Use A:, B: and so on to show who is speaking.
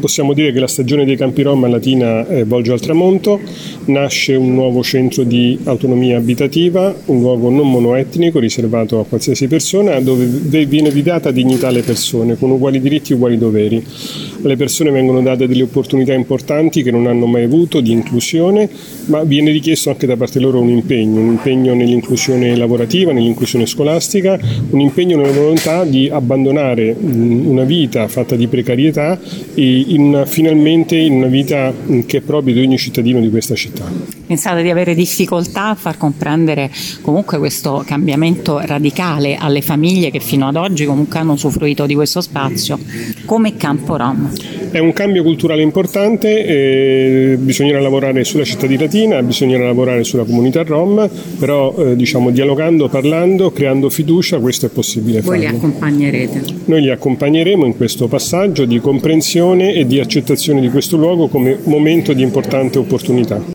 A: possiamo dire che la stagione dei campi Rom a Latina volge al tramonto, nasce un nuovo centro di autonomia abitativa, un luogo non monoetnico riservato a qualsiasi persona, dove viene ridata dignità alle persone con uguali diritti e uguali doveri. Alle persone vengono date delle opportunità importanti che non hanno mai avuto di inclusione, ma viene richiesto anche da parte loro un impegno nell'inclusione lavorativa, nell'inclusione scolastica, un impegno nella volontà di abbandonare una vita fatta di precarietà e finalmente in una vita che è propria di ogni cittadino di questa città.
B: Pensate di avere difficoltà a far comprendere comunque questo cambiamento radicale alle famiglie che fino ad oggi comunque hanno usufruito di questo spazio come Campo Rom?
A: È un cambio culturale importante, bisognerà lavorare sulla città di Latina, bisognerà lavorare sulla comunità Rom, però dialogando, parlando, creando fiducia, questo è possibile farlo.
B: Voi li accompagnerete?
A: Noi li accompagneremo in questo passaggio di comprensione e di accettazione di questo luogo come momento di importante opportunità.